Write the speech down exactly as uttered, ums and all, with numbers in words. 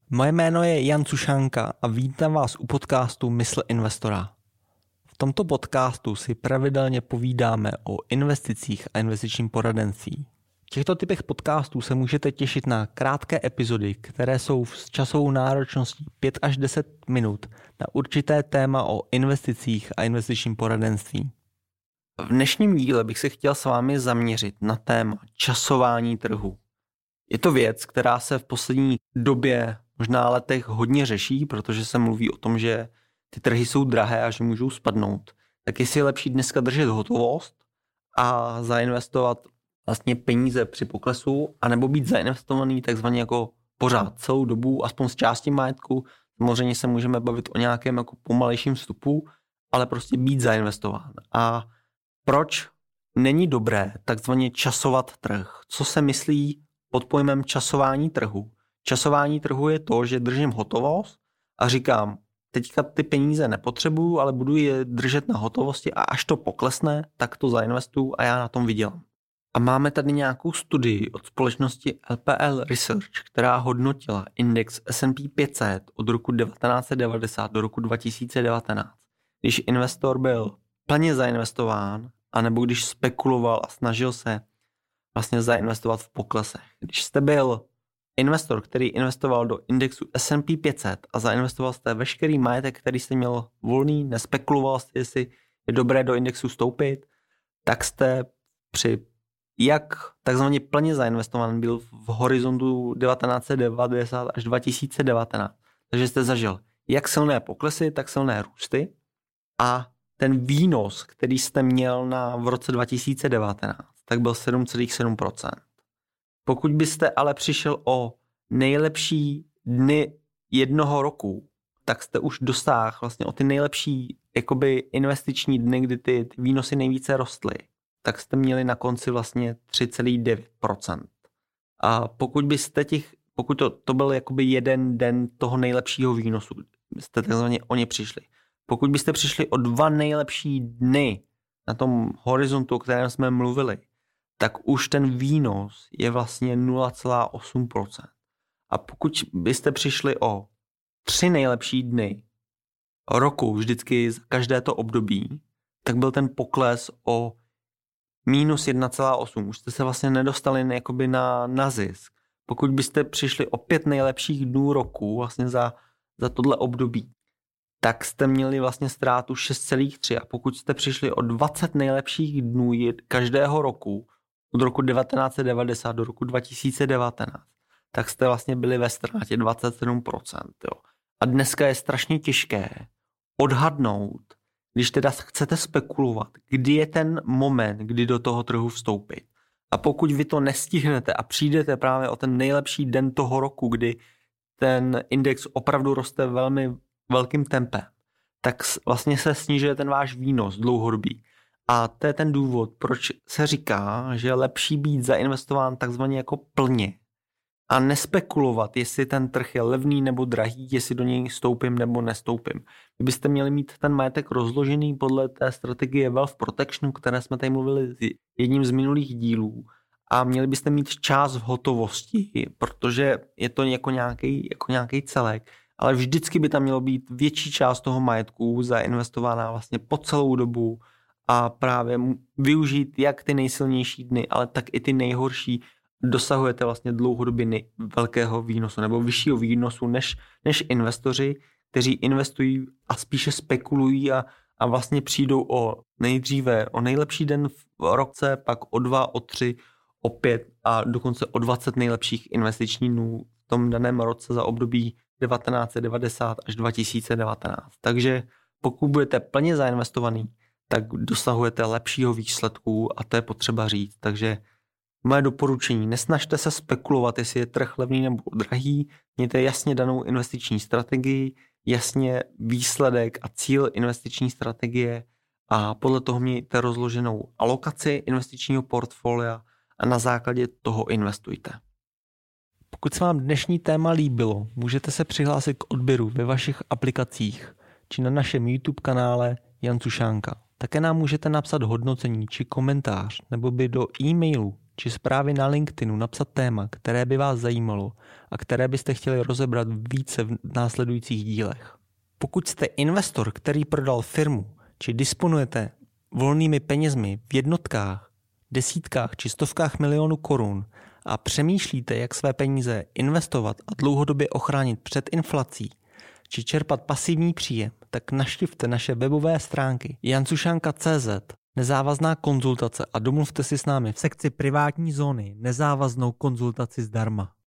Moje jméno je Jan Cušánka a vítám vás u podcastu Mysl investora. V tomto podcastu si pravidelně povídáme o investicích a investičním poradenství. V těchto typech podcastů se můžete těšit na krátké epizody, které jsou s časovou náročností pět až deset minut na určité téma o investicích a investičním poradenství. V dnešním díle bych se chtěl s vámi zaměřit na téma časování trhu. Je to věc, která se v poslední době, možná letech, hodně řeší, protože se mluví o tom, že ty trhy jsou drahé a že můžou spadnout. Tak jestli je lepší dneska držet hotovost a zainvestovat vlastně peníze při poklesu, anebo být zainvestovaný takzvaně jako pořád celou dobu, aspoň z části majetku. Samozřejmě se můžeme bavit o nějakém jako pomalejším vstupu, ale prostě být zainvestován. A proč není dobré takzvaně časovat trh? Co se myslí pod pojmem časování trhu? Časování trhu je to, že držím hotovost a říkám, teďka ty peníze nepotřebuju, ale budu je držet na hotovosti a až to poklesne, tak to zainvestuju a já na tom vydělám. A máme tady nějakou studii od společnosti L P L Research, která hodnotila index S and P pět set od roku devatenáct set devadesát do roku dva tisíce devatenáct. Když investor byl plně zainvestován, anebo když spekuloval a snažil se vlastně zainvestovat v poklesech. Když jste byl investor, který investoval do indexu S and P pět set a zainvestoval jste veškerý majetek, který jste měl volný, nespekuloval jste, jestli je dobré do indexu vstoupit, tak jste při jak takzvaně plně zainvestovaný byl v horizontu devatenáct set devadesát až dva tisíce devatenáct. Takže jste zažil jak silné poklesy, tak silné růsty a ten výnos, který jste měl na, v roce dva tisíce devatenáct, tak byl sedm celá sedm procenta. Pokud byste ale přišel o nejlepší dny jednoho roku, tak jste už dosáhl vlastně o ty nejlepší jakoby investiční dny, kdy ty, ty výnosy nejvíce rostly, tak jste měli na konci vlastně tři celá devět procenta. A pokud byste těch, pokud to, to byl jakoby jeden den toho nejlepšího výnosu, jste takzvaně o ně přišli. Pokud byste přišli o dva nejlepší dny na tom horizontu, o kterém jsme mluvili, tak už ten výnos je vlastně nula celá osm procenta. A pokud byste přišli o tři nejlepší dny roku, vždycky za každé to období, tak byl ten pokles o minus jedna celá osm. Už jste se vlastně nedostali jakoby na, na zisk. Pokud byste přišli o pět nejlepších dnů roku vlastně za, za tohle období, tak jste měli vlastně ztrátu šest celá tři. A pokud jste přišli o dvacet nejlepších dnů každého roku, od roku devatenáct set devadesát do roku dva tisíce devatenáct, tak jste vlastně byli ve ztrátě dvacet sedm procent. Jo. A dneska je strašně těžké odhadnout, když teda chcete spekulovat, kdy je ten moment, kdy do toho trhu vstoupit. A pokud vy to nestihnete a přijdete právě o ten nejlepší den toho roku, kdy ten index opravdu roste velmi velkým tempem, tak vlastně se snižuje ten váš výnos dlouhodobý. A to je ten důvod, proč se říká, že je lepší být zainvestován takzvaně jako plně a nespekulovat, jestli ten trh je levný nebo drahý, jestli do něj stoupím nebo nestoupím. Vy byste měli mít ten majetek rozložený podle té strategie Wealth Protectionu, které jsme tady mluvili jedním z minulých dílů, a měli byste mít část v hotovosti, protože je to jako nějaký, jako nějaký celek, ale vždycky by tam mělo být větší část toho majetku zainvestovaná vlastně po celou dobu a právě využít jak ty nejsilnější dny, ale tak i ty nejhorší. Dosahujete vlastně dlouhodobě velkého výnosu nebo vyššího výnosu než, než investoři, kteří investují a spíše spekulují a, a vlastně přijdou o nejdříve o nejlepší den v roce, pak o dva, o tři, o pět a dokonce o dvacet nejlepších investičních dnů v tom daném roce za období devatenáct set devadesát až dva tisíce devatenáct. Takže pokud budete plně zainvestovaný, tak dosahujete lepšího výsledku a to je potřeba říct. Takže moje doporučení, nesnažte se spekulovat, jestli je trh levný nebo drahý, mějte jasně danou investiční strategii, jasně výsledek a cíl investiční strategie a podle toho mějte rozloženou alokaci investičního portfolia a na základě toho investujte. Pokud se vám dnešní téma líbilo, můžete se přihlásit k odběru ve vašich aplikacích či na našem YouTube kanále Jan Cušánka. Také nám můžete napsat hodnocení či komentář nebo by do e-mailu či zprávy na LinkedInu napsat téma, které by vás zajímalo a které byste chtěli rozebrat více v následujících dílech. Pokud jste investor, který prodal firmu, či disponujete volnými penězmi v jednotkách, desítkách či stovkách milionů korun a přemýšlíte, jak své peníze investovat a dlouhodobě ochránit před inflací, či čerpat pasivní příjem, tak navštivte naše webové stránky jan sušanka tečka cé zet, nezávazná konzultace a domluvte si s námi v sekci privátní zóny nezávaznou konzultaci zdarma.